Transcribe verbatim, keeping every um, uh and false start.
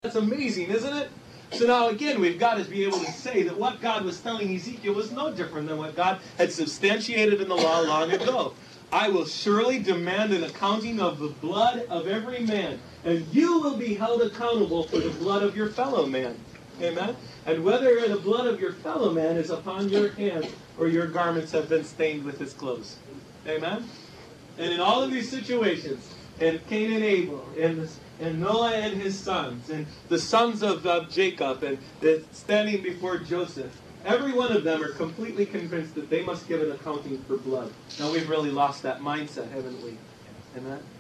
That's amazing, isn't it? So now again, we've got to be able to say that what God was telling Ezekiel was no different than what God had substantiated in the law long ago. I will surely demand an accounting of the blood of every man, and you will be held accountable for the blood of your fellow man. Amen? And whether the blood of your fellow man is upon your hands or your garments have been stained with his clothes. Amen? And in all of these situations, and Cain and Abel, and, this, and Noah and his sons, and the sons of uh, Jacob, and the, standing before Joseph, every one of them are completely convinced that they must give an accounting for blood. Now we've really lost that mindset, haven't we? Amen?